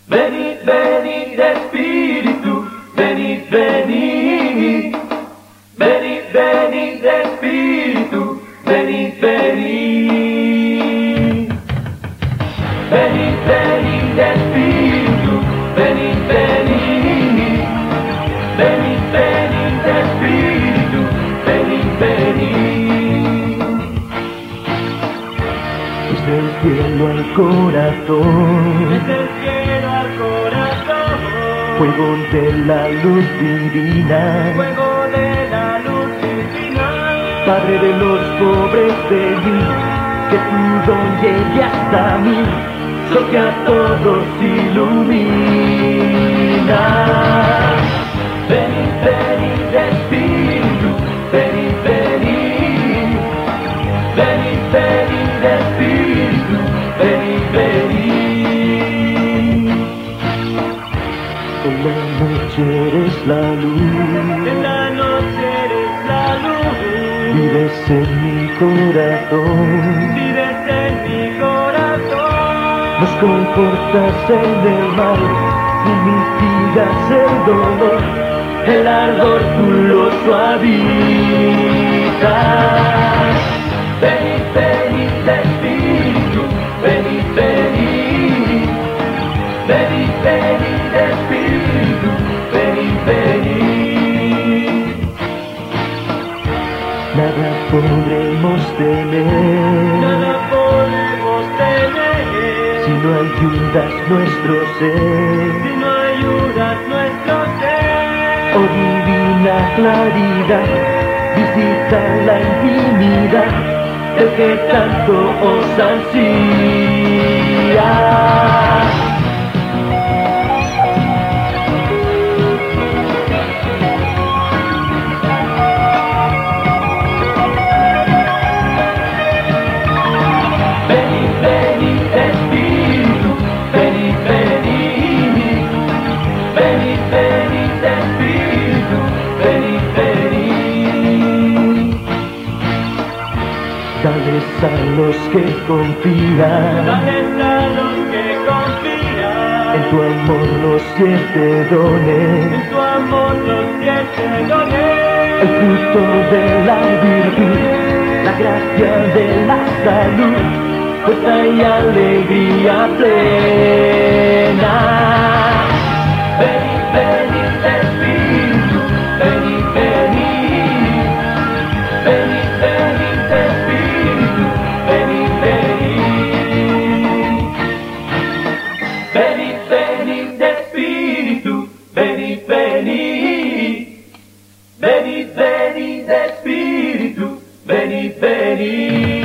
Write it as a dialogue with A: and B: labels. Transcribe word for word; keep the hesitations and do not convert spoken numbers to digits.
A: Venid, venid Espíritu, venid, venid. Venid, venid Espíritu, venid, venid. Venid, venid Espíritu, venid, venid. Venid, venid Espíritu, venid, venid.
B: Desde el cielo al corazón,
A: Desde el cielo al corazón,
B: fuego de la luz divina,
A: fuego de la luz divina.
B: Padre de los pobres de mí, que tu don llegue hasta mí, sol que a todos ilumina.
A: Venid, venid Espíritu, venid, venid. Venid, venid Espíritu, venid, venid.
B: En la noche eres la luz,
A: En la noche eres la luz,
B: vives en mi corazón,
A: vives en mi corazón.
B: nos confortas en el mal y mitigas el dolor, el ardor tú lo suavizas.
A: Venid, venid Espíritu, venid, venid. Venid, venid Espíritu, venid, venid.
B: Nada podremos temer
A: Nada podemos tener
B: si no ayudas nuestro ser.
A: si no ayudas nuestro ser.
B: Oh divina claridad, visita la intimidad del que tanto os ansía.
A: Venid, venid Espíritu, venid, venid. Venid, venid Espíritu, venid, venid.
B: Dales a los que confían,
A: Dales a los que confían.
B: en tu amor los siete dones,
A: En tu amor los siete dones.
B: el fruto de la virtud, la gracia de la salud, fuerza y alegría plena.
A: Venid, venid Espíritu, venid, venid. Venid, venid Espíritu, venid, venid. Venid, venid Espíritu, venid, venid. Venid, venid Espíritu, venid, venid.